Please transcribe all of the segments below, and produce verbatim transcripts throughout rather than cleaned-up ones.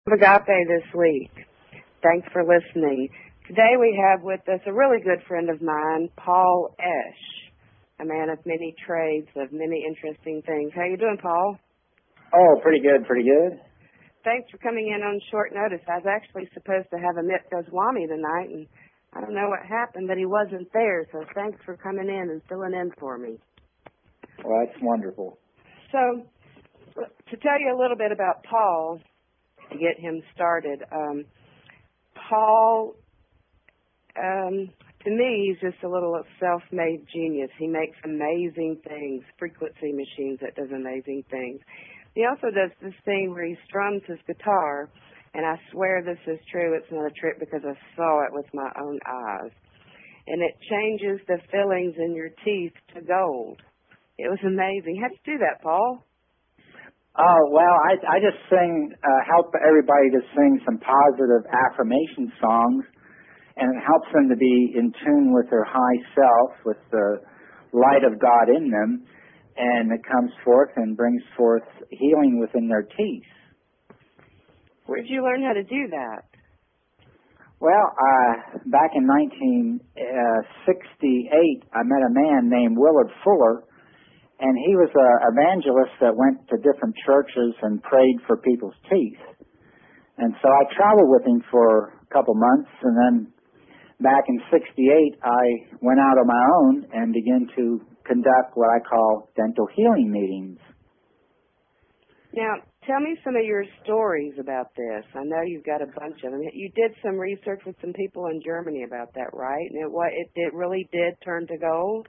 Agape this week. Thanks for listening. Today we have with us a really good friend of mine, Paul Esch, a man of many trades, of many interesting things. How you doing, Paul? Oh, pretty good, pretty good. Thanks for coming in on short notice. I was actually supposed to have Amit Goswami tonight, and I don't know what happened, but he wasn't there, so thanks for coming in and filling in for me. Well, that's wonderful. So, to tell you a little bit about Paul, to get him started, um, Paul, um, to me, he's just a little self-made genius. He makes amazing things, frequency machines that does amazing things. He also does this thing where he strums his guitar, and I swear this is true. It's not a trick because I saw it with my own eyes. And it changes the fillings in your teeth to gold. It was amazing. How'd you do that, Paul? Oh, well, I, I just sing, uh, help everybody to sing some positive affirmation songs, and it helps them to be in tune with their high self, with the light of God in them, and it comes forth and brings forth healing within their teeth. Where did you learn how to do that? Well, uh, back in nineteen sixty-eight, I met a man named Willard Fuller, and he was an evangelist that went to different churches and prayed for people's teeth. And so I traveled with him for a couple months, and then back in sixty-eight, I went out on my own and began to conduct what I call dental healing meetings. Now, tell me some of your stories about this. I know you've got a bunch of them. You did some research with some people in Germany about that, right? And it, what, it, it really did turn to gold?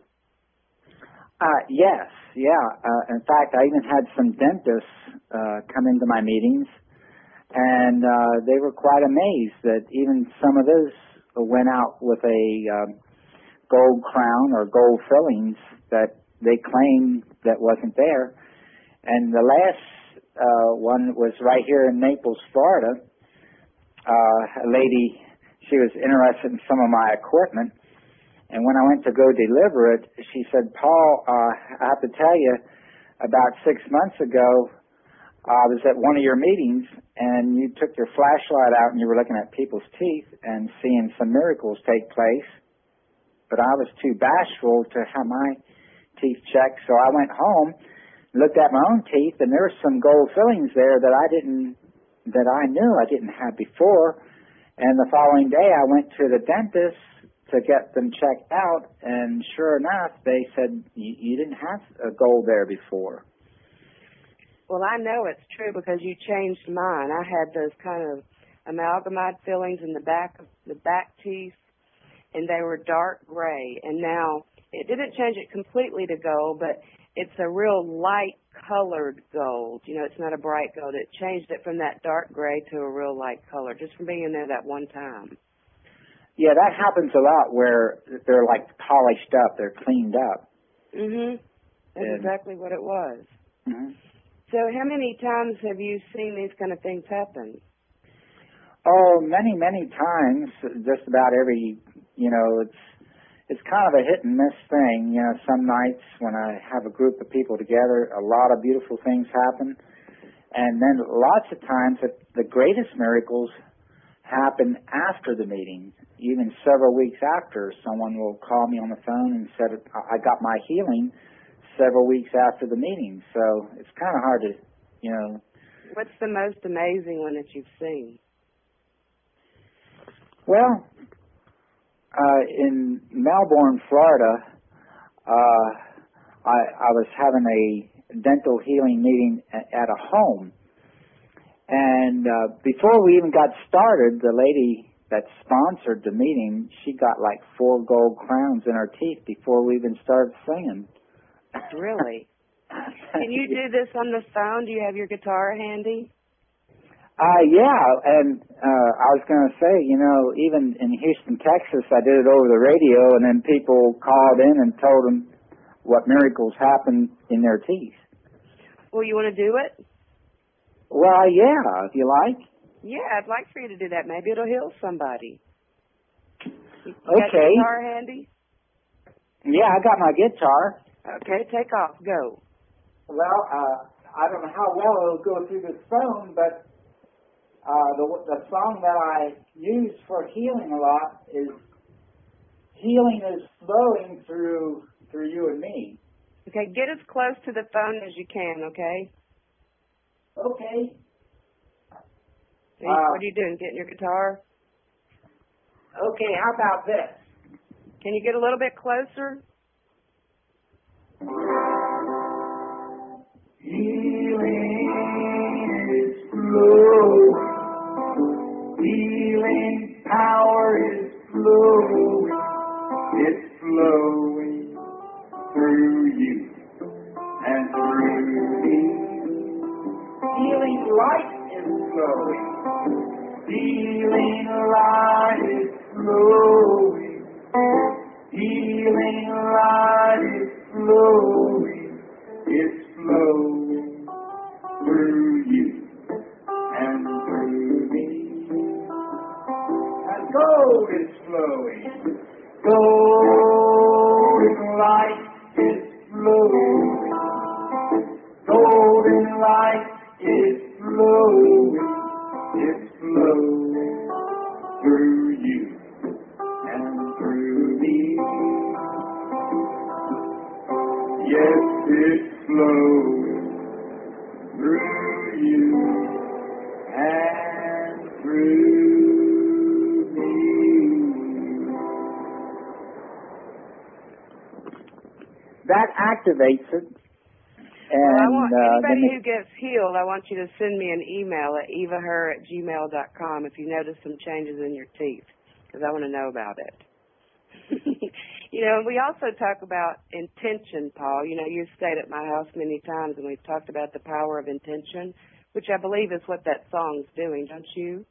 Uh, yes, yeah. Uh, in fact, I even had some dentists uh, come into my meetings, and uh, they were quite amazed that even some of those went out with a um, gold crown or gold fillings that they claimed that wasn't there. And the last uh, one was right here in Naples, Florida. Uh, a lady, she was interested in some of my equipment. And when I went to go deliver it, she said, Paul, uh, I have to tell you, about six months ago, I was at one of your meetings, and you took your flashlight out and you were looking at people's teeth and seeing some miracles take place. But I was too bashful to have my teeth checked, so I went home, looked at my own teeth, and there were some gold fillings there that I didn't, that I knew I didn't have before. And the following day, I went to the dentist to get them checked out, and sure enough, they said, you didn't have a gold there before. Well, I know it's true because you changed mine. I had those kind of amalgamide fillings in the back of the back teeth, and they were dark gray. And now, it didn't change it completely to gold, but it's a real light-colored gold. You know, it's not a bright gold. It changed it from that dark gray to a real light color, just from being in there that one time. Yeah, that happens a lot where they're like polished up, they're cleaned up. Mhm. That's and, exactly what it was. Mhm. So, how many times have you seen these kind of things happen? Oh, many, many times. Just about every, you know, it's it's kind of a hit and miss thing. You know, some nights when I have a group of people together, a lot of beautiful things happen, and then lots of times the greatest miracles happen after the meeting. Even several weeks after, someone will call me on the phone and said, I got my healing several weeks after the meeting. So it's kind of hard to, you know. What's the most amazing one that you've seen? Well, uh, in Melbourne, Florida, uh, I, I was having a dental healing meeting at a home. And uh, before we even got started, the lady that sponsored the meeting, she got like four gold crowns in her teeth before we even started singing. Really? Can you do this on the phone? Do you have your guitar handy? Uh, yeah, and uh, I was going to say, you know, even in Houston, Texas, I did it over the radio, and then people called in and told them what miracles happened in their teeth. Well, you want to do it? Well, yeah, if you like. Yeah, I'd like for you to do that. Maybe it'll heal somebody. You okay. Got your guitar handy? Yeah, I got my guitar. Okay, take off. Go. Well, uh, I don't know how well it'll go through this phone, but uh, the, the song that I use for healing a lot is "Healing is Flowing Through Through You and Me." Okay, get as close to the phone as you can, okay? Okay. Hey, uh, what are you doing, getting your guitar? Okay, how about this? Can you get a little bit closer? Healing is flowing. Healing power is flowing. It's flowing through you and through me. Healing light is flowing. Healing light is flowing. Healing light is flowing. It's flowing through you and through me. And gold is flowing. Golden light is flowing. Golden light is flowing. It's flowing through you and through me. Yes, it's flowing through you and through me. That activates it. And, well, I want anybody uh, who gets healed, I want you to send me an email at eva her at gmail dot com if you notice some changes in your teeth, because I want to know about it. You know, we also talk about intention, Paul. You know, you've stayed at my house many times, and we've talked about the power of intention, which I believe is what that song's doing, don't you?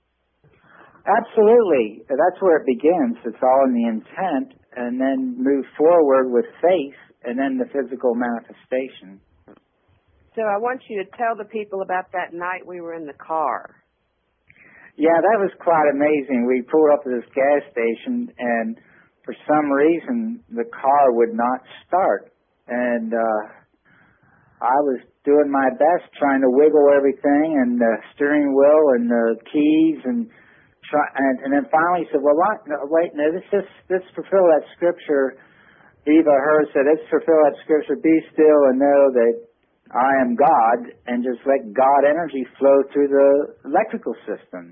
Absolutely. That's where it begins. It's all in the intent, and then move forward with faith, and then the physical manifestation. So I want you to tell the people about that night we were in the car. Yeah, that was quite amazing. We pulled up at this gas station, and for some reason, the car would not start. And uh, I was doing my best trying to wiggle everything, and the steering wheel and the keys, and try, and, and then finally said, well, what? No, wait, no, this is this fulfill that scripture. Eva Her said, let's fulfill that scripture, be still and know that I am God, and just let God energy flow through the electrical system.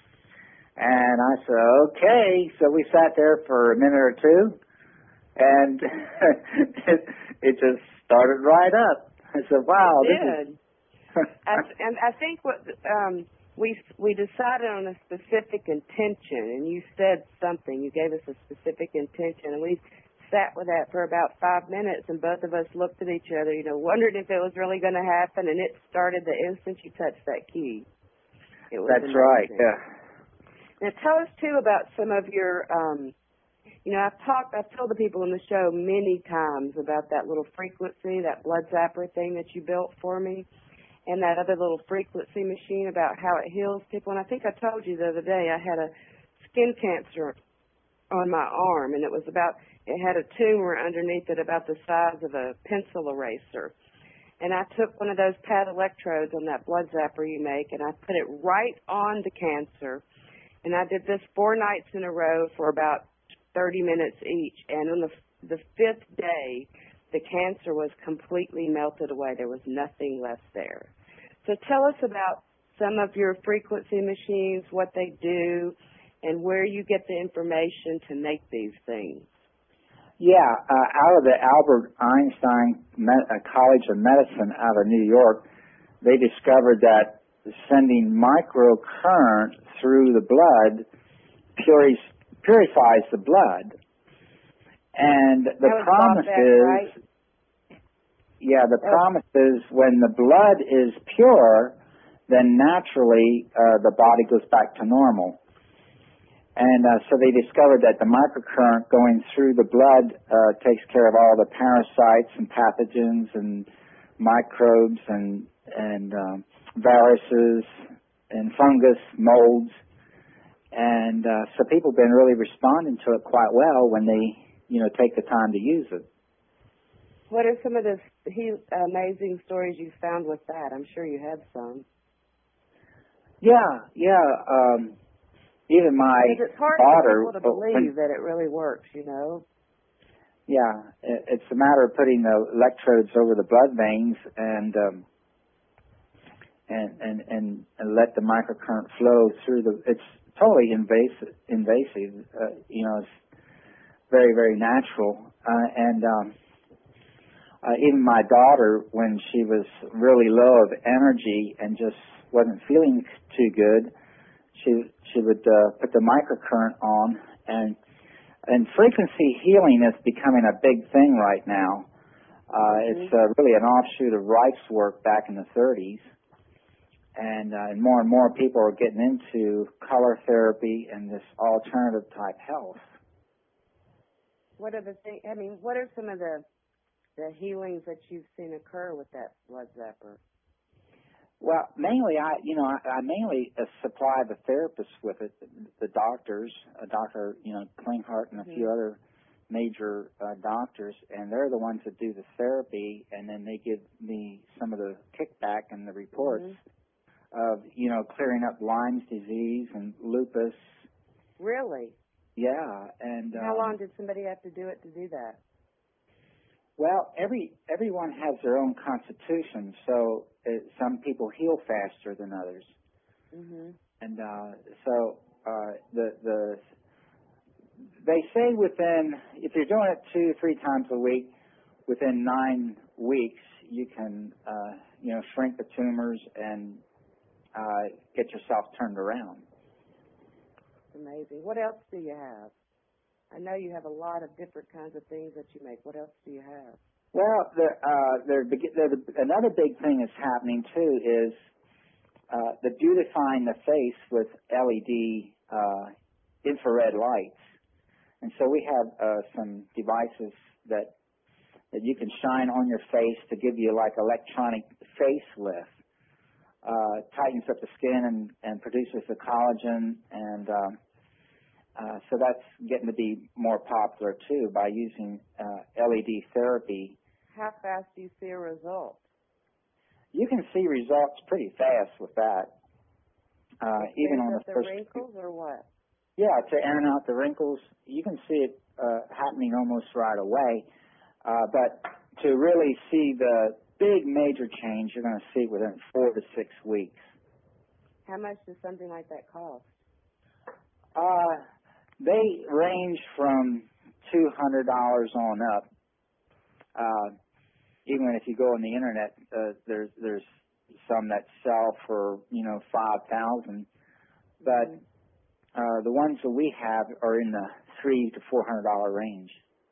And I said, okay. So we sat there for a minute or two, and it, it just started right up. I said, wow. It this did. Is I, and I think what um, we we decided on a specific intention, and you said something. You gave us a specific intention, and we sat with that for about five minutes, and both of us looked at each other, you know, wondered if it was really going to happen, and it started the instant you touched that key. It was That's amazing. right, yeah. Now tell us, too, about some of your, um, you know, I've talked, I've told the people in the show many times about that little frequency, that blood zapper thing that you built for me, and that other little frequency machine about how it heals people. And I think I told you the other day I had a skin cancer on my arm, and it was about, it had a tumor underneath it about the size of a pencil eraser. And I took one of those pad electrodes on that blood zapper you make, and I put it right on the cancer. And I did this four nights in a row for about thirty minutes each. And on the, the fifth day, the cancer was completely melted away. There was nothing left there. So tell us about some of your frequency machines, what they do, and where you get the information to make these things. Yeah, uh, out of the Albert Einstein Me- uh, College of Medicine out of New York, they discovered that sending microcurrent through the blood puri- purifies the blood. And the promise that, is, right? yeah, the oh. promise is when the blood is pure, then naturally uh, the body goes back to normal. And uh, so they discovered that the microcurrent going through the blood uh, takes care of all the parasites and pathogens and microbes and and um, viruses and fungus, molds. And uh, so people have been really responding to it quite well when they, you know, take the time to use it. What are some of the he- amazing stories you found with that? I'm sure you had some. Yeah, yeah. Um, even my Because it's hard daughter. for people to believe that it really works, you know. Yeah, it, it's a matter of putting the electrodes over the blood veins and um, and, and and and let the microcurrent flow through the. It's totally invasive. Invasive. Uh, you know, it's very very natural. Uh, and um, uh, even my daughter, when she was really low of energy and just wasn't feeling too good, she she would uh, put the microcurrent on, and and frequency healing is becoming a big thing right now. Uh, Mm-hmm. It's uh, really an offshoot of Reich's work back in the thirties, and, uh, and more and more people are getting into color therapy and this alternative type health. What are the thing? I mean, what are some of the the healings that you've seen occur with that blood zapper? Well, mainly, I, you know, I, I mainly uh, supply the therapists with it, the doctors, a doctor, you know, Klinghardt and a Mm-hmm. few other major uh, doctors, and they're the ones that do the therapy, and then they give me some of the kickback and the reports Mm-hmm. of, you know, clearing up Lyme's disease and lupus. Really? Yeah, and How um, long did somebody have to do it to do that? well, every everyone has their own constitution, so it, some people heal faster than others. Mm-hmm. And uh, so uh, the the they say within, if you're doing it two three times a week, within nine weeks you can uh, you know shrink the tumors and uh, get yourself turned around. Amazing. What else do you have? I know you have a lot of different kinds of things that you make. What else do you have? Well, there, uh, there, there, another big thing that's happening too is uh, the beautifying the face with L E D uh, infrared lights. And so we have uh, some devices that that you can shine on your face to give you like electronic facelift. Uh, tightens up the skin and, and produces the collagen, and um, uh, so that's getting to be more popular too by using uh, L E D therapy. How fast do you see a result? You can see results pretty fast with that. Uh, It even clears on up the the first, wrinkles or what? yeah, to iron out the wrinkles, you can see it uh, happening almost right away. Uh, but to really see the big major change, you're going to see within four to six weeks. How much does something like that cost? Uh, they range from two hundred dollars on up. Uh, even if you go on the internet, uh, there's there's some that sell for you know five thousand, but Mm-hmm. uh, the ones that we have are in the three to four hundred dollar range.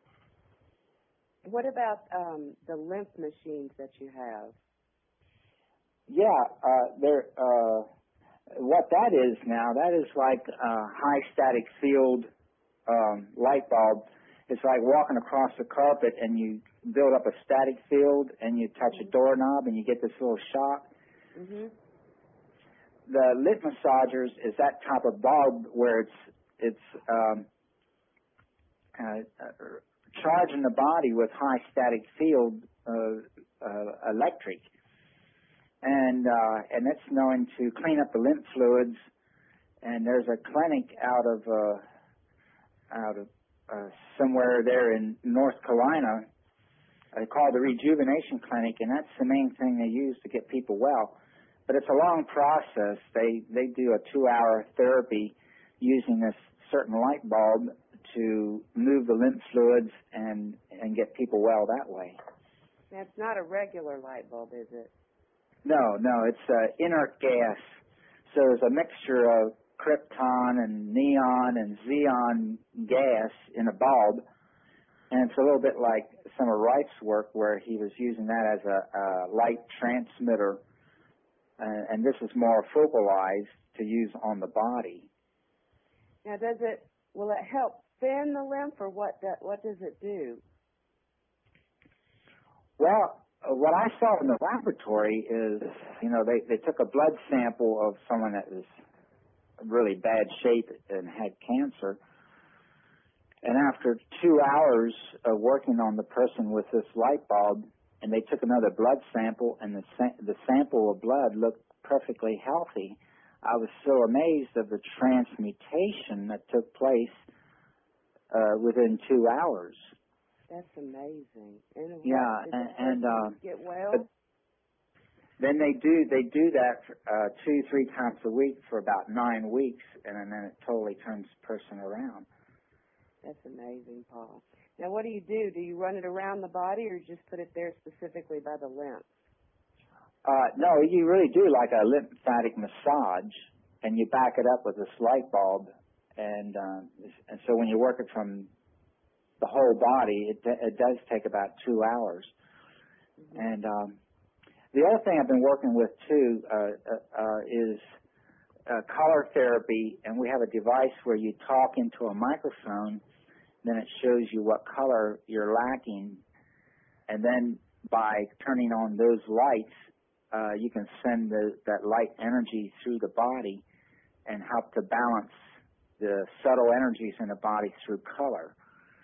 What about um, the lymph machines that you have? Yeah, uh, they're. Uh, what that is now, that is like a high static field um, light bulb. It's like walking across the carpet and you build up a static field and you touch Mm-hmm. a doorknob and you get this little shock. Mm-hmm. The lip massagers is that type of bulb where it's it's um, uh, uh, charging the body with high static field uh, uh, electric. And uh, and it's known to clean up the lymph fluids. And there's a clinic out of uh, out of uh, somewhere there in North Carolina uh, called the Rejuvenation Clinic, and that's the main thing they use to get people well. But it's a long process. They they do a two-hour therapy using this certain light bulb to move the lymph fluids and and get people well that way. That's not a regular light bulb, is it? No, no, it's uh, inert gas. So there's a mixture of krypton and neon and xenon gas in a bulb, and it's a little bit like some of Wright's work where he was using that as a, a light transmitter, uh, and this is more focalized to use on the body. Now, does it? Will it help thin the lymph, or what? Do, what does it do? Well, uh, what I saw in the laboratory is, you know, they, they took a blood sample of someone that was in really bad shape and had cancer, and after two hours of working on the person with this light bulb, and they took another blood sample, and the sa- the sample of blood looked perfectly healthy. I was so amazed of the transmutation that took place uh, within two hours. That's amazing. And yeah, what, did and, the and uh, get well? then they do they do that for, uh, two three times a week for about nine weeks, and, and then it totally turns the person around. That's amazing, Paul. Now, what do you do? Do you run it around the body, or just put it there specifically by the lymph? Uh, no, you really do like a lymphatic massage, and you back it up with this light bulb, and uh, and so when you work it from the whole body, it it does take about two hours. Mm-hmm. And um, the other thing I've been working with too uh, uh, is uh, color therapy, and we have a device where you talk into a microphone, then it shows you what color you're lacking, and then by turning on those lights, uh, you can send the, that light energy through the body and help to balance the subtle energies in the body through color.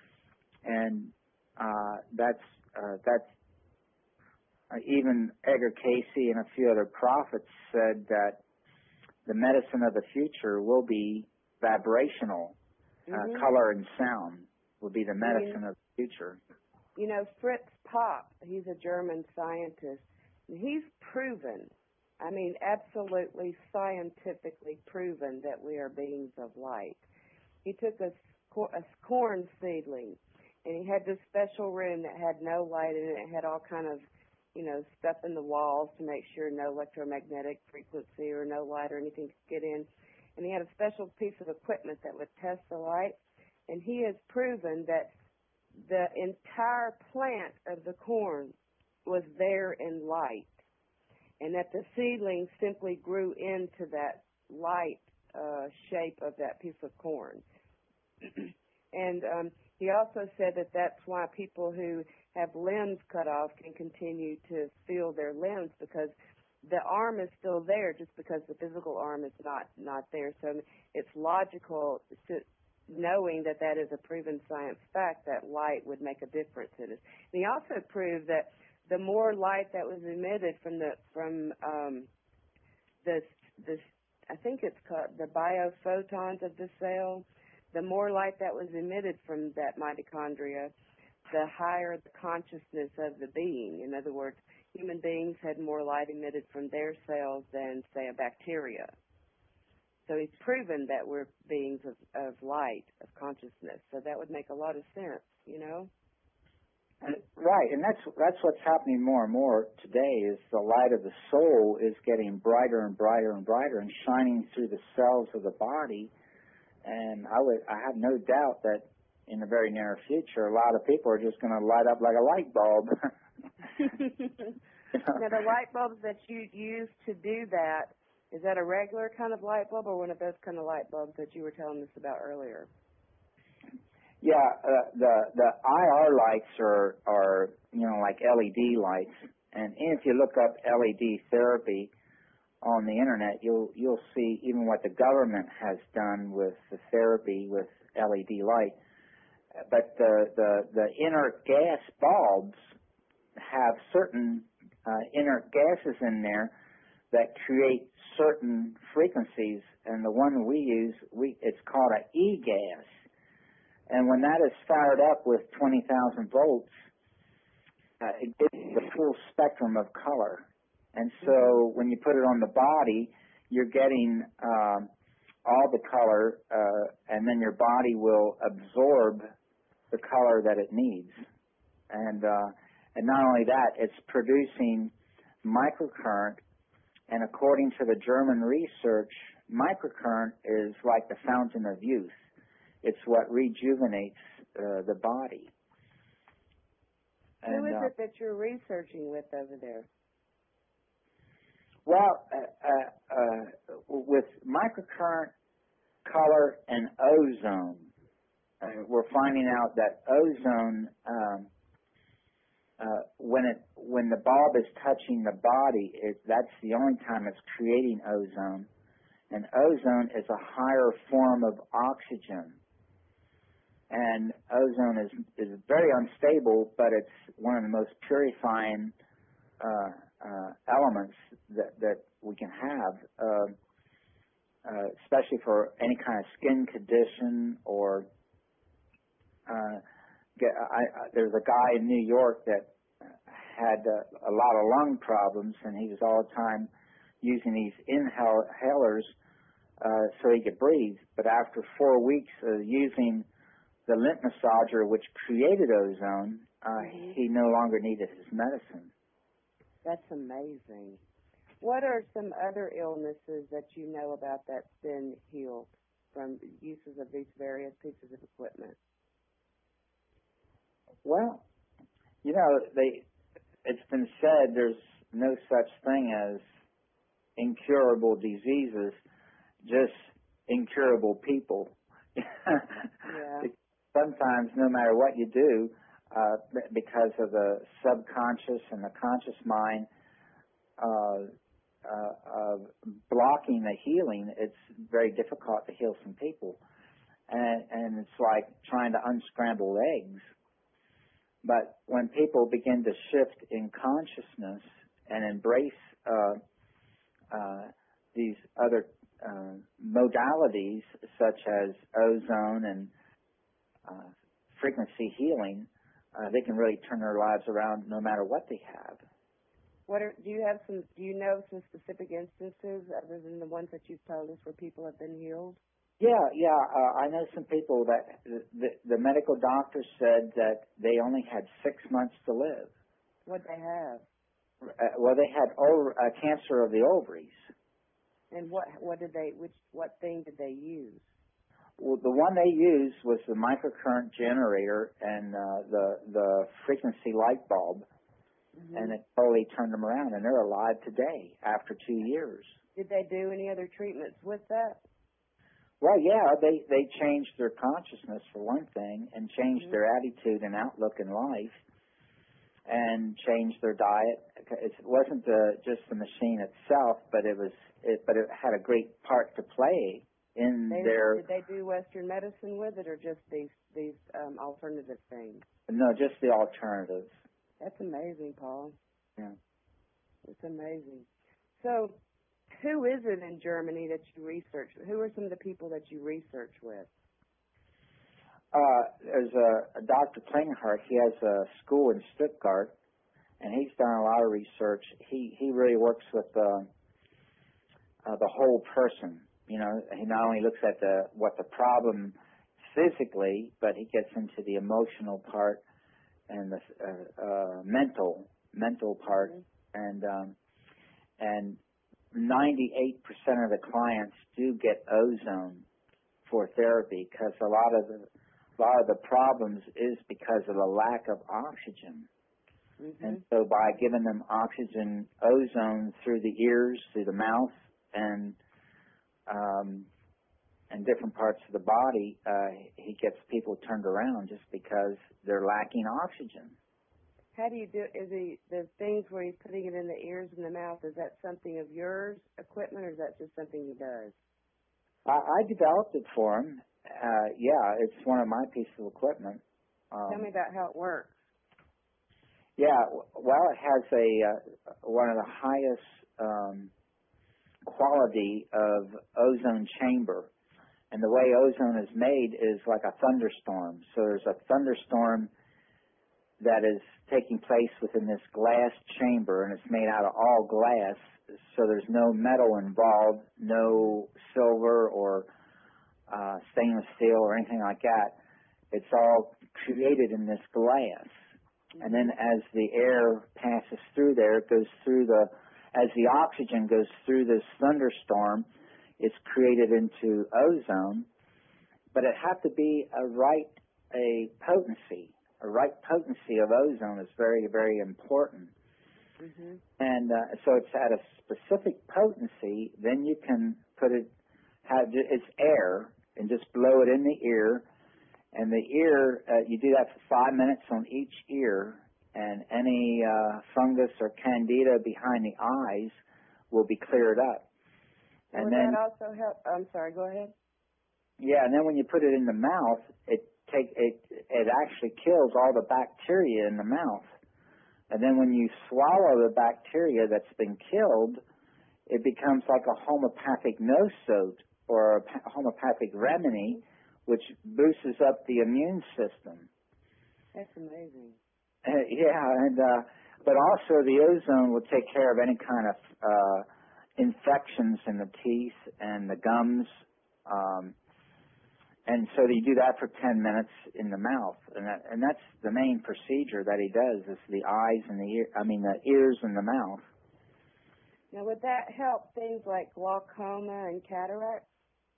And uh, that's uh, that's uh, even Edgar Cayce and a few other prophets said that the medicine of the future will be vibrational. Uh, mm-hmm. Color and sound will be the medicine mm-hmm. of the future. You know, Fritz Popp, he's a German scientist. He's proven, I mean, absolutely scientifically proven that we are beings of light. He took a, a corn seedling, and he had this special room that had no light in it. It had all kind of, you know, stuff in the walls to make sure no electromagnetic frequency or no light or anything could get in. And he had a special piece of equipment that would test the light. And he has proven that the entire plant of the corn was there in light, and that the seedling simply grew into that light uh, shape of that piece of corn. And um, he also said that that's why people who have limbs cut off can continue to feel their limbs, because the arm is still there, just because the physical arm is not, not there. So it's logical to, knowing that that is a proven science fact, that light would make a difference in it. And he also proved that the more light that was emitted from the from um, this this I think it's called the biophotons of the cell, the more light that was emitted from that mitochondria, the higher the consciousness of the being. In other words, human beings had more light emitted from their cells than, say, a bacteria. So he's proven that we're beings of, of light, of consciousness. So that would make a lot of sense, you know? And, right, and that's that's what's happening more and more today, is the light of the soul is getting brighter and brighter and brighter and shining through the cells of the body. And I would I have no doubt that in the very near future, a lot of people are just going to light up like a light bulb. You know? Now, the light bulbs that you use to do that, is that a regular kind of light bulb or one of those kind of light bulbs that you were telling us about earlier? Yeah, uh, the the I R lights are are you know like L E D lights, and if you look up L E D therapy on the internet, you'll you'll see even what the government has done with the therapy with L E D light. But the the the inert gas bulbs have certain uh, inert gases in there that create certain frequencies, and the one we use, we it's called an E gas. And when that is fired up with twenty thousand volts, uh, it gives the full spectrum of color. And so when you put it on the body, you're getting um, all the color, uh, and then your body will absorb the color that it needs. And uh, and not only that, it's producing microcurrent. And according to the German research, microcurrent is like the fountain of youth. It's what rejuvenates uh, the body. And, Who is uh, it that you're researching with over there? Well, uh, uh, uh, with microcurrent, color, and ozone, uh, we're finding out that ozone, um, uh, when it when the bulb is touching the body, it, that's the only time it's creating ozone. And ozone is a higher form of oxygen. And ozone is is very unstable, but it's one of the most purifying uh, uh, elements that that we can have. Uh, uh, especially for any kind of skin condition or uh, get, I, I, there's a guy in New York that had uh, a lot of lung problems, and he was all the time using these inhalers uh, so he could breathe. But after four weeks of using the lymph massager, which created ozone, uh, mm-hmm. he no longer needed his medicine. That's amazing. What are some other illnesses that you know about that's been healed from uses of these various pieces of equipment? Well, you know, they, it's been said there's no such thing as incurable diseases, just incurable people. Yeah. Sometimes, no matter what you do, uh, because of the subconscious and the conscious mind uh, uh, of blocking the healing, it's very difficult to heal some people. And, and it's like trying to unscramble eggs. But when people begin to shift in consciousness and embrace uh, uh, these other uh, modalities, such as ozone and uh, frequency healing, uh, they can really turn their lives around no matter what they have. What are, do you have some? Do you know some specific instances other than the ones that you've told us where people have been healed? Yeah, yeah. Uh, I know some people that the, the medical doctor said that they only had six months to live. What'd they have? Uh, well, they had ov- uh, cancer of the ovaries. And what what did they? Which what thing did they use? Well, the one they used was the microcurrent generator and uh, the the frequency light bulb, mm-hmm. and it totally turned them around, and they're alive today after two years. Did they do any other treatments with that? Well, yeah, they, they changed their consciousness for one thing, and changed mm-hmm. their attitude and outlook in life, and changed their diet. It wasn't the, just the machine itself, but it was, it, but it had a great part to play in they, their. Did they do Western medicine with it, or just these these um, alternative things? No, just the alternatives. That's amazing, Paul. Yeah, it's amazing. So, who is it in Germany that you research? Who are some of the people that you research with? Uh, there's a, a Doctor Klinghart. He has a school in Stuttgart, and he's done a lot of research. He he really works with uh, uh, the whole person. You know, he not only looks at the what the problem physically, but he gets into the emotional part and the uh, uh, mental mental part, mm-hmm. and um, and. ninety-eight percent of the clients do get ozone for therapy because a lot of the a lot of the problems is because of the lack of oxygen. Mm-hmm. And so by giving them oxygen ozone through the ears, through the mouth, and um, and different parts of the body, uh, he gets people turned around just because they're lacking oxygen. How do you do, is he, the things where he's putting it in the ears and the mouth, is that something of yours, equipment, or is that just something he does? I, I developed it for him. Uh, yeah, it's one of my pieces of equipment. Um, Tell me about how it works. Yeah, well, it has a, uh, one of the highest, um, quality of ozone chamber. And the way ozone is made is like a thunderstorm. So there's a thunderstorm that is taking place within this glass chamber, and it's made out of all glass, so there's no metal involved, no silver or uh, stainless steel or anything like that. It's all created in this glass. And then as the air passes through there, it goes through the, as the oxygen goes through this thunderstorm, it's created into ozone, but it has to be a right, a potency. A right potency of ozone is very, very important. Mm-hmm. And uh, so it's at a specific potency, then you can put it, have it's air, and just blow it in the ear. And the ear, uh, you do that for five minutes on each ear, and any uh, fungus or candida behind the eyes will be cleared up. And, and then that also help? I'm sorry, go ahead. Yeah, and then when you put it in the mouth, it take it it actually kills all the bacteria in the mouth. And then when you swallow the bacteria that's been killed, it becomes like a homeopathic nosode or a homeopathic remedy, which boosts up the immune system. That's amazing. Uh, yeah, and uh, but also the ozone will take care of any kind of uh, infections in the teeth and the gums. Um, And so you do that for ten minutes in the mouth, and that, and that's the main procedure that he does is the eyes and the ear. I mean the ears and the mouth. Now, would that help things like glaucoma and cataracts?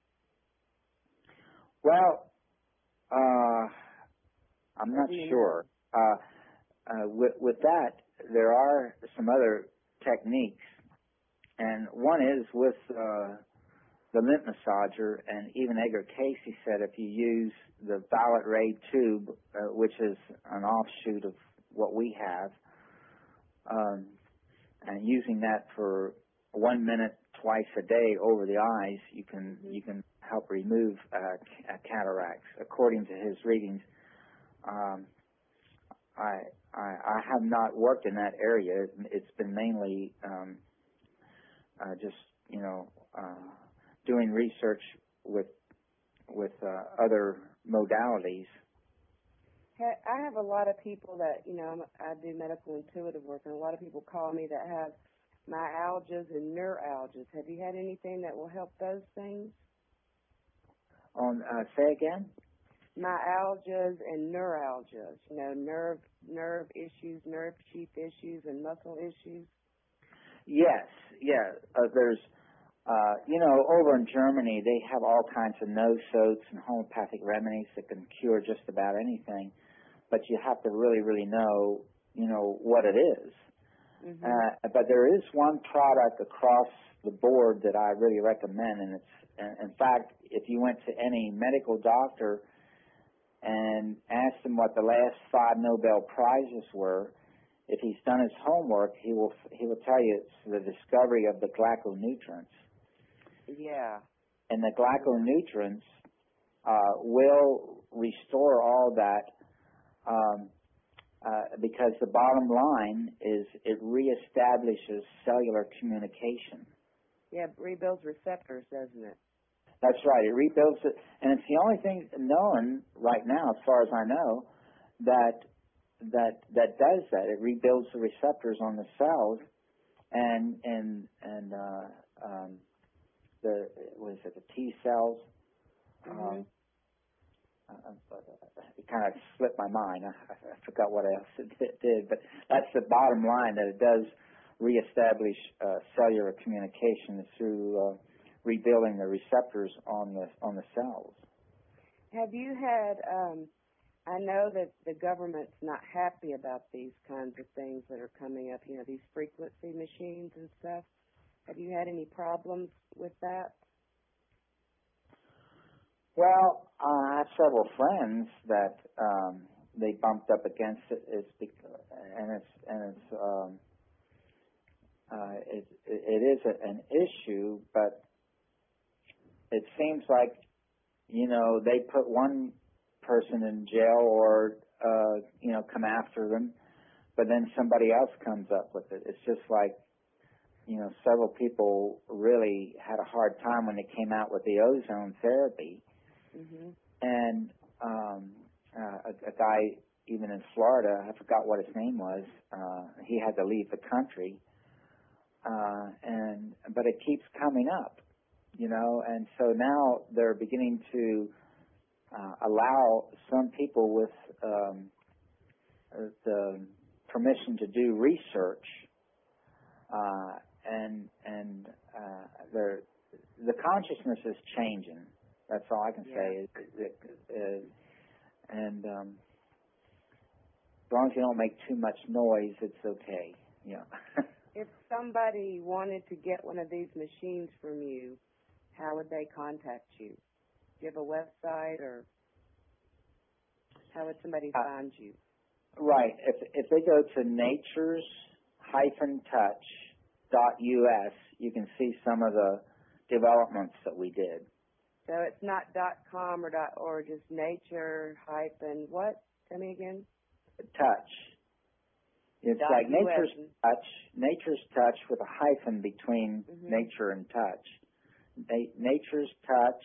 Well, uh, I'm not you sure. Uh, uh, with, with that, there are some other techniques, and one is with uh, the lymph massager, and even Edgar Casey said if you use the violet ray tube, uh, which is an offshoot of what we have, um, and using that for one minute twice a day over the eyes, you can mm-hmm. you can help remove uh, cataracts. According to his readings, um, I, I I have not worked in that area. It's been mainly um, uh, just you know. Uh, doing research with with uh, other modalities. I have a lot of people that, you know, I do medical intuitive work, and a lot of people call me that have myalgias and neuralgias. Have you had anything that will help those things? On uh, say again? Myalgias and neuralgias, you know, nerve nerve issues, nerve sheath issues, and muscle issues. Yes, yeah. Uh, there's Uh, you know, over in Germany, they have all kinds of no-soats and homeopathic remedies that can cure just about anything, but you have to really, really know, you know, what it is. Mm-hmm. Uh, but there is one product across the board that I really recommend, and it's, in fact, if you went to any medical doctor and asked him what the last five Nobel Prizes were, if he's done his homework, he will he will tell you it's the discovery of the glyconutrients. Yeah. And the glyconutrients uh, will restore all that um, uh, because the bottom line is it reestablishes cellular communication. Yeah, it rebuilds receptors, doesn't it? That's right. It rebuilds it, and it's the only thing known right now, as far as I know, that that that does that. It rebuilds the receptors on the cells, and and and uh, um, the what is it? The T cells. Mm-hmm. Um, uh, it kind of slipped my mind. I, I forgot what else it did, but that's the bottom line. That it does reestablish uh, cellular communication through uh, rebuilding the receptors on the on the cells. Have you had? Um, I know that the government's not happy about these kinds of things that are coming up. You know, these frequency machines and stuff. Have you had any problems with that? Well, I have several friends that um, they bumped up against it. It's because, and it's and it's um, uh, it, it is a, an issue, but it seems like you know they put one person in jail or uh, you know come after them, but then somebody else comes up with it. It's just like you know several people really had a hard time when they came out with the ozone therapy. Mm-hmm. And um, uh, a, a guy, even in Florida, I forgot what his name was. Uh, he had to leave the country, uh, and but it keeps coming up, you know. And so now they're beginning to uh, allow some people with um, the permission to do research, uh, and and uh, they're, the consciousness is changing. That's all I can yeah. say. It, it, it, and um, as long as you don't make too much noise, it's okay. Yeah. If somebody wanted to get one of these machines from you, how would they contact you? Do you have a website, or how would somebody uh, find you? Right. If if they go to natures dash touch dot U S, you can see some of the developments that we did. So it's not .com or .org, just nature hyphen what? Tell me again. Touch. It's dot like U S. nature's touch, nature's touch with a hyphen between mm-hmm. nature and touch. na- Nature's Touch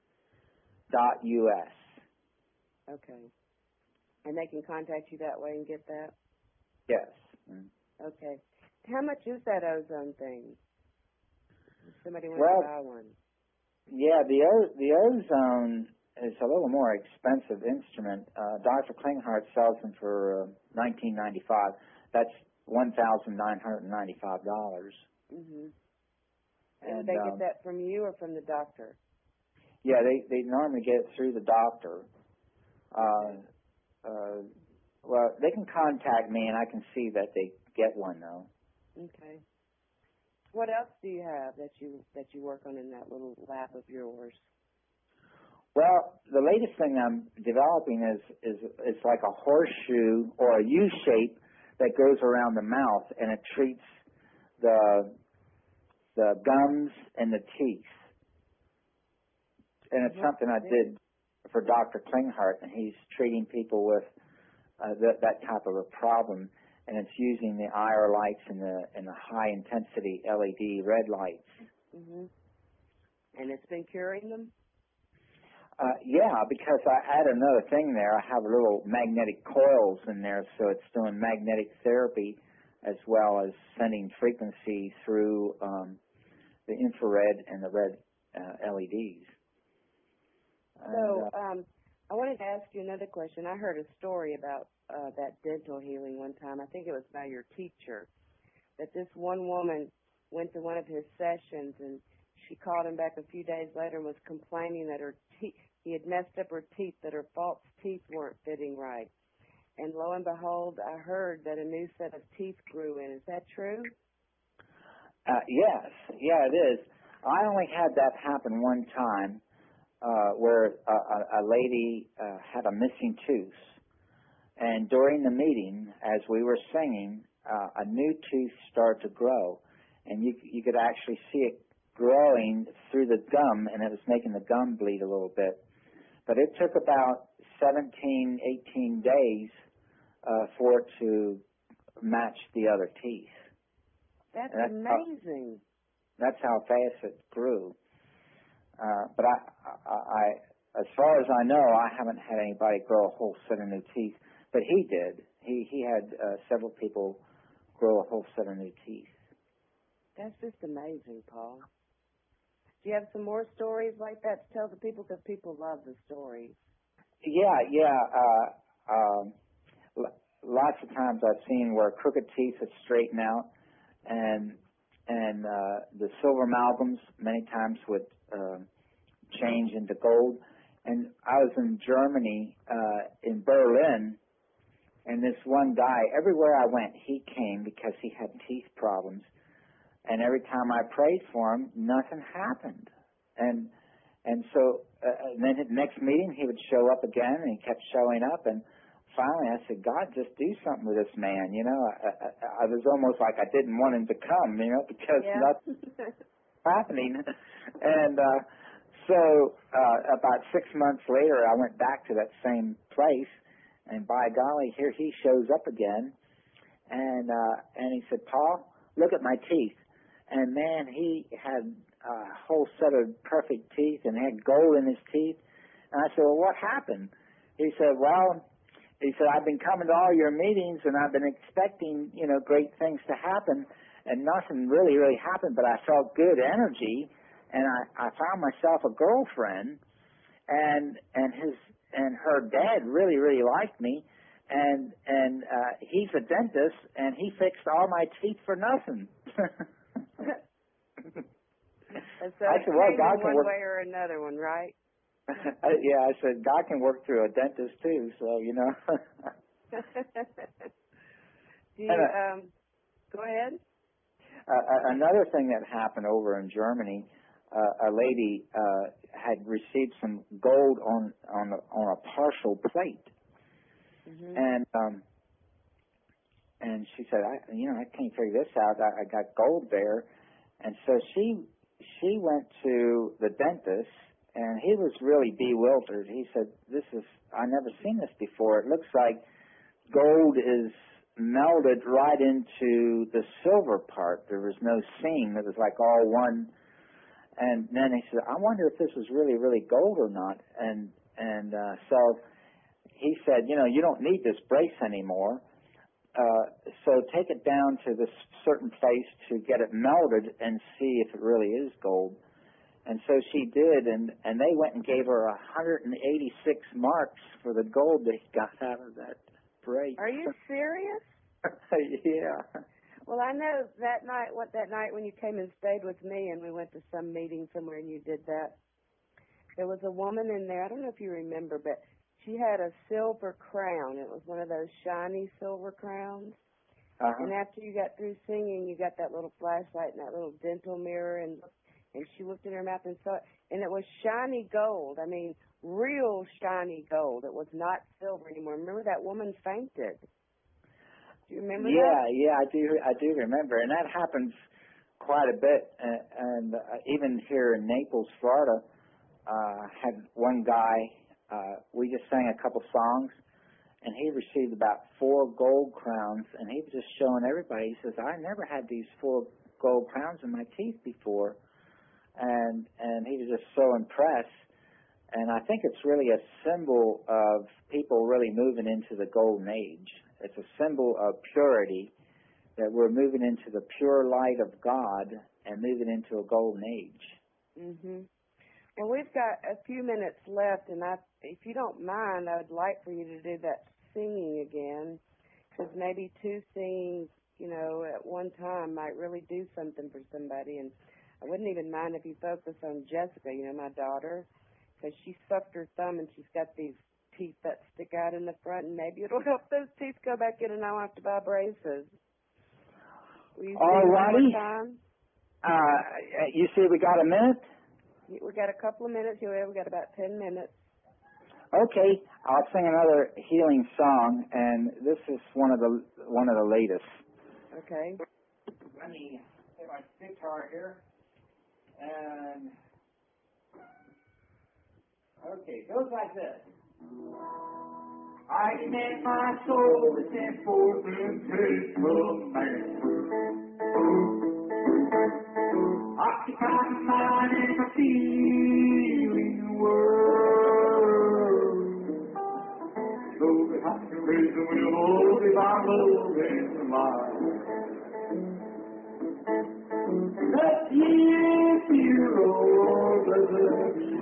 dot U S. Okay. And they can contact you that way and get that? Yes. Mm. Okay. How much is that ozone thing? If somebody wants well, to buy one. Yeah, the o- the ozone is a little more expensive instrument. Uh, Doctor Klinghardt sells them for uh, nineteen ninety-five. That's one thousand nine hundred ninety-five dollars. Mhm. And, and they um, get that from you or from the doctor? Yeah, they they normally get it through the doctor. Uh, uh, well, they can contact me, and I can see that they get one though. Okay. What else do you have that you that you work on in that little lab of yours? Well, the latest thing I'm developing is is it's like a horseshoe or a U shape that goes around the mouth, and it treats the the gums and the teeth. And it's What something I did for Doctor Klinghardt, and he's treating people with uh, that that type of a problem. And it's using the I R lights and the and the high intensity L E D red lights. Mhm. And it's been curing them? Uh, yeah, because I add another thing there. I have little magnetic coils in there, so it's doing magnetic therapy as well as sending frequency through um, the infrared and the red uh, L E Ds. So And, uh, um, I wanted to ask you another question. I heard a story about uh, that dental healing one time. I think it was by your teacher, that this one woman went to one of his sessions and she called him back a few days later and was complaining that her teeth, he had messed up her teeth, that her false teeth weren't fitting right. And lo and behold, I heard that a new set of teeth grew in. Is that true? uh, yes, yeah, it is. I only had that happen one time uh, where a, a, a lady uh, had a missing tooth. And during the meeting, as we were singing, uh, a new tooth started to grow. And you, you could actually see it growing through the gum, and it was making the gum bleed a little bit. But it took about seventeen, eighteen days uh, for it to match the other teeth. That's, that's amazing. How, that's how fast it grew. Uh, but I, I, I, as far as I know, I haven't had anybody grow a whole set of new teeth. But he did. He he had uh, several people grow a whole set of new teeth. That's just amazing, Paul. Do you have some more stories like that to tell the people? Because people love the stories. Yeah, yeah. Uh, um, l- lots of times I've seen where crooked teeth have straightened out, and and uh, the silver amalgams many times would uh, change into gold. And I was in Germany, uh, in Berlin, and this one guy, everywhere I went, he came because he had teeth problems. And every time I prayed for him, nothing happened. And and so uh, and then at the next meeting, he would show up again, and he kept showing up. And finally, I said, God, just do something with this man. You know, I, I, I was almost like I didn't want him to come, you know, because Yeah. nothing happening. And uh, so uh, about six months later, I went back to that same place, and by golly, here he shows up again. And uh, and he said, Paul, look at my teeth. And man, he had a whole set of perfect teeth and had gold in his teeth. And I said, well, what happened? He said, well, he said, I've been coming to all your meetings and I've been expecting, you know, great things to happen, and nothing really, really happened, but I felt good energy, and I, I found myself a girlfriend, and and his and her dad really, really liked me, and and uh, he's a dentist, and he fixed all my teeth for nothing. And so I it said, well, came God in can one work. way or another one, right? Yeah, I said, God can work through a dentist too, so, you know. Do you, and, uh, um, go ahead. uh, another thing that happened over in Germany, uh, a lady uh, had received some gold on on a, on a partial plate, Mm-hmm. and um, and she said, I, you know, I can't figure this out. I, I got gold there, and so she she went to the dentist, and he was really bewildered. He said, "This is I never seen this before. It looks like gold is melded right into the silver part. There was no seam. It was like all one." And then he said, I wonder if this is really, really gold or not. And and uh, so he said, you know, you don't need this brace anymore. Uh, so take it down to this certain place to get it melted and see if it really is gold. And so she did, and, and they went and gave her one hundred eighty-six marks for the gold they got out of that brace. Are you serious? Yeah. Well, I know that night, what that night when you came and stayed with me and we went to some meeting somewhere and you did that, there was a woman in there, I don't know if you remember, but she had a silver crown. It was one of those shiny silver crowns. Uh-huh. And after you got through singing, you got that little flashlight and that little dental mirror, and and she looked in her mouth and saw it, and it was shiny gold. I mean, real shiny gold. It was not silver anymore. Remember that woman fainted. Do you remember yeah, that? Yeah, yeah, I do. I do remember, and that happens quite a bit. And, and uh, even here in Naples, Florida, uh, had one guy. Uh, we just sang a couple songs, and he received about four gold crowns, and he was just showing everybody. He says, "I never had these four gold crowns in my teeth before," and and he was just so impressed. And I think it's really a symbol of people really moving into the golden age. It's a symbol of purity, that we're moving into the pure light of God and moving into a golden age. Mhm. Well, we've got a few minutes left, and I, if you don't mind, I would like for you to do that singing again, because maybe two singings, you know, at one time might really do something for somebody. And I wouldn't even mind if you focus on Jessica, you know, my daughter, because she sucked her thumb and she's got these teeth that stick out in the front, and maybe it'll help those teeth go back in and I won't have to buy braces. Will you sing one more time? Uh, you see we got a minute? We got a couple of minutes. Yeah, we got about ten minutes. Okay, I'll sing another healing song, and this is one of the one of the latest. Okay. Let me get my guitar here, and okay, it goes like this. I connect my soul with that fourth and faithful man. Occupy my mind in a feeling world. So that I can raise the will hold if I'm moving mine. Let ye fear all the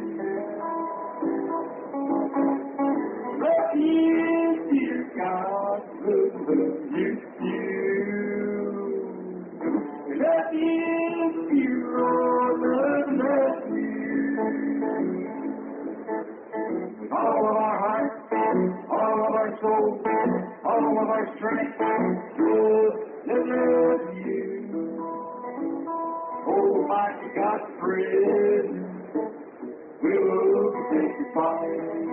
Let ye fear God, with you. Let ye fear all the with all of our heart, all of our soul, all of our strength, Lord, let love you. Almighty God, praise, we will take the fire.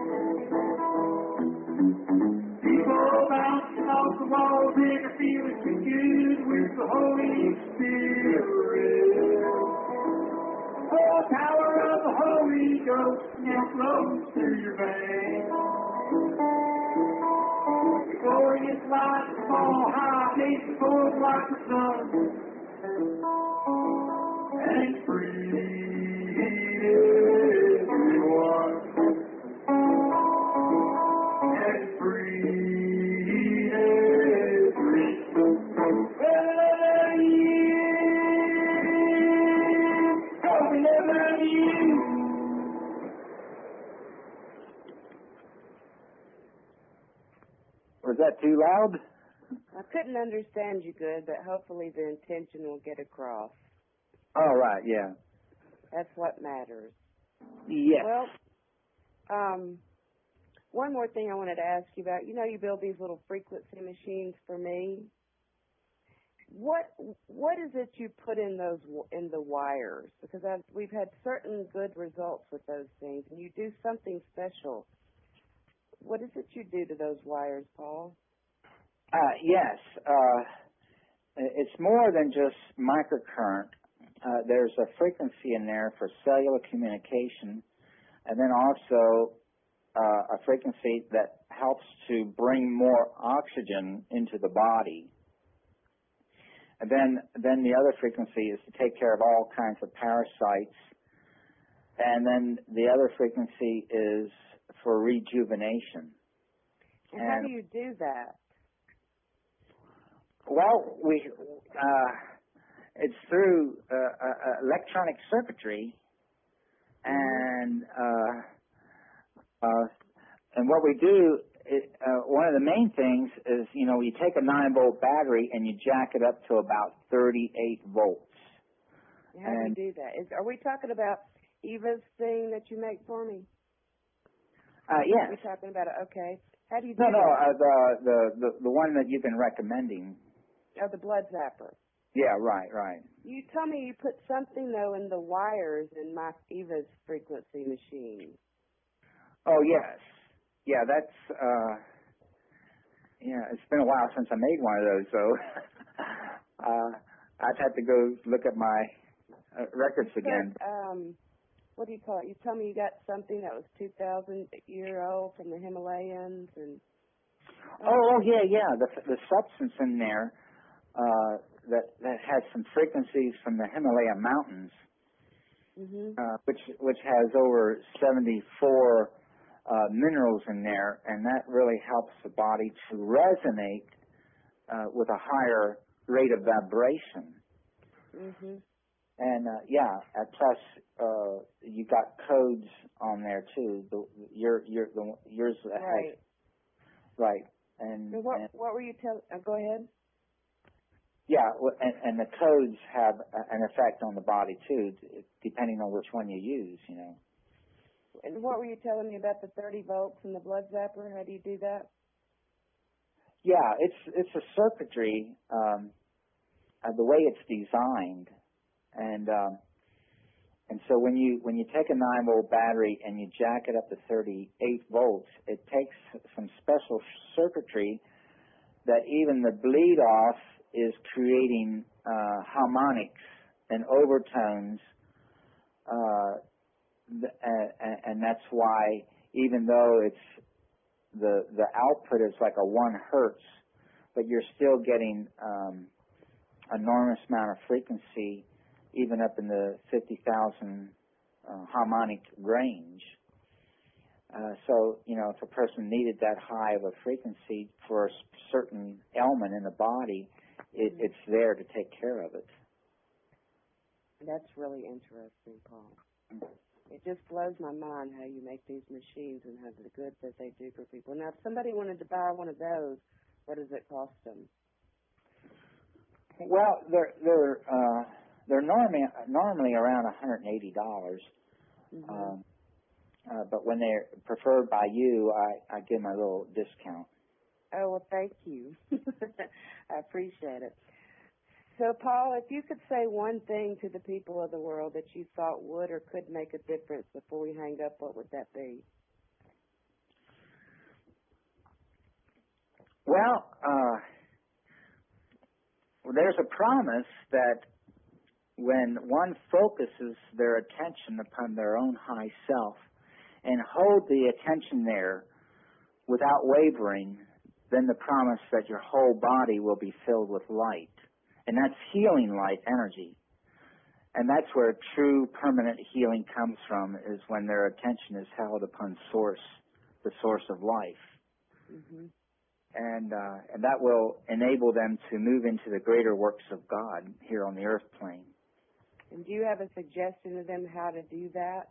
People bouncing off the walls and are feeling so good with the Holy Spirit. The power of the Holy Ghost now flows through your veins. The glorious light from all high, blazing forth like the sun, and free everyone, and free everyone. Was that too loud? I couldn't understand you good, but hopefully the intention will get across. All right, yeah. That's what matters. Yes. Well, um, one more thing I wanted to ask you about. You know, you build these little frequency machines for me. What what is it you put in those in the wires? Because I've, we've had certain good results with those things, and you do something special. What is it you do to those wires, Paul? Uh, yes. Uh, it's more than just microcurrent. Uh, there's a frequency in there for cellular communication, and then also uh, a frequency that helps to bring more oxygen into the body. And then, then the other frequency is to take care of all kinds of parasites and then the other frequency is for rejuvenation. And, and how do you do that? Well, we uh, it's through uh, uh, electronic circuitry, and uh, uh, and what we do, it, uh, one of the main things is, you know, you take a nine volt battery and you jack it up to about thirty-eight volts. How and, do you do that? Is, are we talking about Eva's thing that you make for me? Uh, yes. We're talking about it. Okay. How do you do no, that? No, no, uh, the, the, the, the one that you've been recommending. Oh, the blood zapper. Yeah, right, right. You tell me you put something, though, in the wires in my Eva's frequency machine. Oh, yes. Yeah, that's, uh, yeah, it's been a while since I made one of those, so uh, I'd have to go look at my uh, records you again. Put, um, what do you call it? You tell me you got something that was two thousand year old from the Himalayas and... Oh, oh yeah, yeah, the, the substance in there uh, that, that has some frequencies from the Himalaya mountains, mm-hmm. uh, which, which has over seventy-four Uh, minerals in there, and that really helps the body to resonate uh, with a higher rate of vibration. Mm-hmm. And uh, yeah, and plus uh, you got codes on there too. The, your your the, yours has, right, right. And, so what and what were you telling? Uh, go ahead. Yeah, and, and the codes have an effect on the body too, depending on which one you use. You know. And what were you telling me about the thirty volts and the blood zapper? How do you do that? Yeah, it's it's a circuitry, um, uh, the way it's designed, and um, and so when you when you take a nine volt battery and you jack it up to thirty-eight volts, it takes some special circuitry that even the bleed off is creating uh, harmonics and overtones. Uh, And, and that's why, even though it's the the output is like a one hertz, but you're still getting um, enormous amount of frequency, even up in the fifty thousand uh, harmonic range. Uh, so, you know, if a person needed that high of a frequency for a certain ailment in the body, it, it's there to take care of it. That's really interesting, Paul. It just blows my mind how you make these machines and how the good that they do for people. Now, if somebody wanted to buy one of those, what does it cost them? Well, they're they're uh, they're normally normally around one hundred and eighty dollars, mm-hmm. um, uh, but when they're preferred by you, I, I give them a little discount. Oh well, thank you. I appreciate it. So, Paul, if you could say one thing to the people of the world that you thought would or could make a difference before we hang up, what would that be? Well, uh, there's a promise that when one focuses their attention upon their own high self and hold the attention there without wavering, then the promise that your whole body will be filled with light. And that's healing light energy. And that's where true permanent healing comes from, is when their attention is held upon source, the source of life. Mm-hmm. And, uh, and that will enable them to move into the greater works of God here on the earth plane. And do you have a suggestion to them how to do that?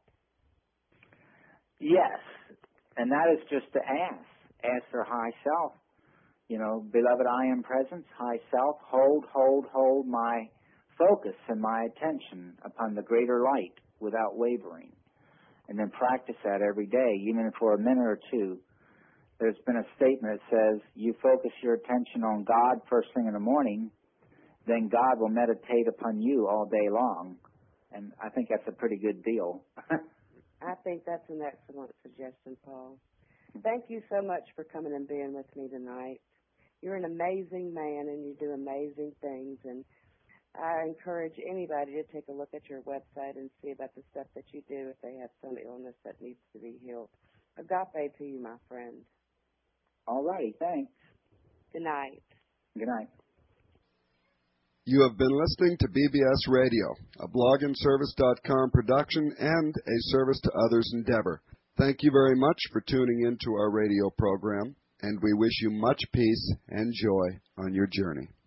Yes. And that is just to ask. Ask their high self. You know, beloved, I am presence, high self, hold, hold, hold my focus and my attention upon the greater light without wavering. And then practice that every day, even for a minute or two. There's been a statement that says, you focus your attention on God first thing in the morning, then God will meditate upon you all day long. And I think that's a pretty good deal. I think that's an excellent suggestion, Paul. Thank you so much for coming and being with me tonight. You're an amazing man, and you do amazing things, and I encourage anybody to take a look at your website and see about the stuff that you do if they have some illness that needs to be healed. Agape to you, my friend. All righty, thanks. Good night. Good night. You have been listening to B B S Radio, a blog and service dot com production and a service to others endeavor. Thank you very much for tuning into our radio program, and we wish you much peace and joy on your journey.